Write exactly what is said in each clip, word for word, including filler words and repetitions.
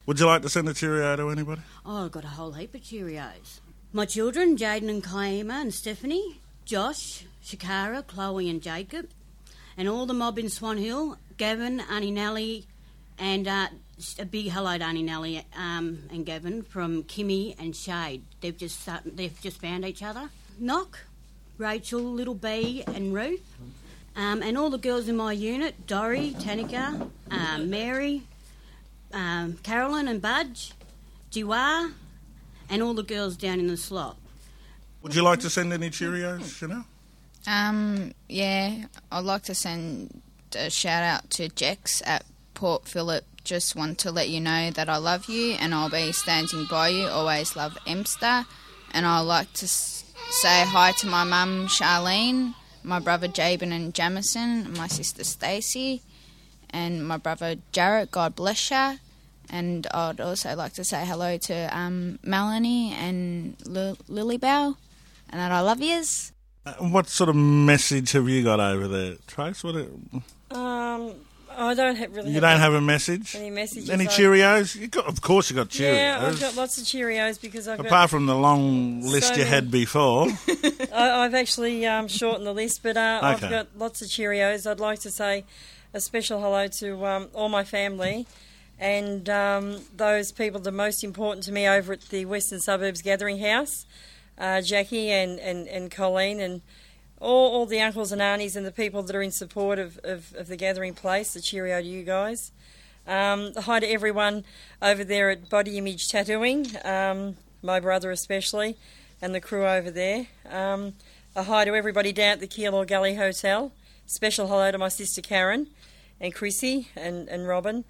Would you like to send a cheerio to anybody? Oh, I've got a whole heap of Cheerios. My children, Jaden and Kaima and Stephanie, Josh, Shakara, Chloe and Jacob, and all the mob in Swan Hill, Gavin, Auntie Nellie, and uh, a big hello to Auntie Nellie um, and Gavin from Kimmy and Shade. They've just started, they've just found each other. Knock, Rachel, Little B and Ruth, um, and all the girls in my unit, Dory, Tanika, um, Mary, um, Carolyn and Budge, Jiwa, and all the girls down in the slot. Would you like to send any Cheerios, Chanel? Um, yeah, I'd like to send a shout out to Jex at Port Phillip. Just want to let you know that I love you and I'll be standing by you. Always love Emster. And I'd like to s- say hi to my mum Charlene, my brother Jabin and Jamison, my sister Stacey, and my brother Jarrett. God bless you. And I'd also like to say hello to um, Melanie and L- Lilybell, and that I love yous. Uh, what sort of message have you got over there, Trace? What? It, Um, I don't have really. you have don't have a message? Any messages? Any I- Cheerios? You got, of course, you got Cheerios. Yeah, I've got lots of Cheerios because I've Apart got. from the long list so you many. had before. I, I've actually um, shortened the list, but uh, Okay. I've got lots of Cheerios. I'd like to say a special hello to um, all my family and um, those people that are most important to me over at the Western Suburbs Gathering House, uh, Jackie and, and, and Colleen and all, all the uncles and aunties and the people that are in support of, of, of the gathering place. A cheerio to you guys. Um, hi to everyone over there at Body Image Tattooing, um, my brother especially, and the crew over there. Um, a hi to everybody down at the Keilor Gully Hotel. Special hello to my sister Karen and Chrissy and, and Robin.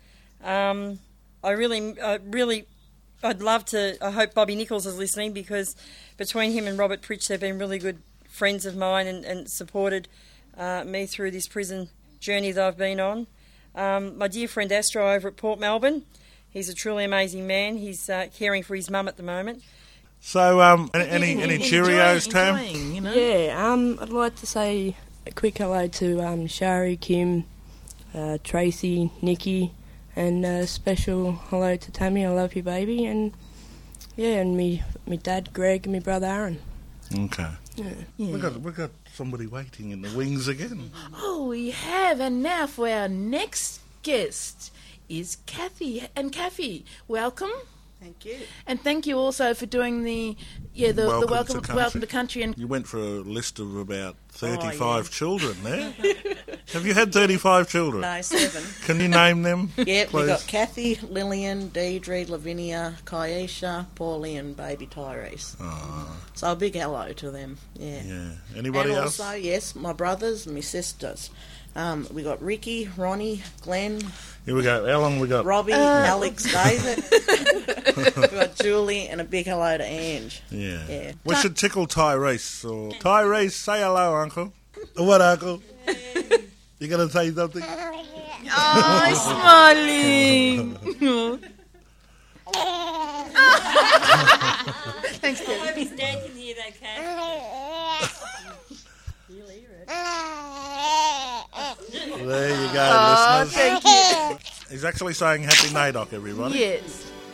Um, I really, I really, I'd love to, I hope Bobby Nichols is listening because between him and Robert Pritch, they've been really good friends of mine and, and supported uh, me through this prison journey that I've been on. Um, my dear friend Astro over at Port Melbourne, he's a truly amazing man. He's uh, caring for his mum at the moment. So, um, any any Cheerios, Tam? Enjoying, you know? Yeah, um, I'd like to say a quick hello to um, Shari, Kim, uh, Tracy, Nikki, and a special hello to Tammy. I love you, baby. And yeah, and me, me dad, Greg, and me brother Aaron. Okay. Yeah. Yeah. We got we got somebody waiting in the wings again. Oh, we have. And now for our next guest is Kathy. And Kathy, welcome. Thank you. And thank you also for doing the yeah the Welcome the to welcome country. welcome to country and You went for a list of about thirty-five Oh, yeah. children there. Have you had thirty-five children? No, seven. Can you name them? Yep, please? we've got Kathy, Lillian, Deidre, Lavinia, Kaisha, Paulie and baby Tyrese. Oh, So a big hello to them, yeah. yeah. Anybody and else? also, yes, my brothers and my sisters. Um, we got Ricky, Ronnie, Glenn, Here we go. How long we got? Robbie, Alex, David. We've got Julie and a big hello to Ange. Yeah. Yeah. We should tickle Tyrese. Or Tyrese, say hello, Uncle. What, Uncle? You gonna say something? oh, smiling. Thanks, Kathy. I hope his dad can hear that, Kat. There you go, Oh, listeners. thank you. He's actually saying Happy Nadoc, everybody. Yes.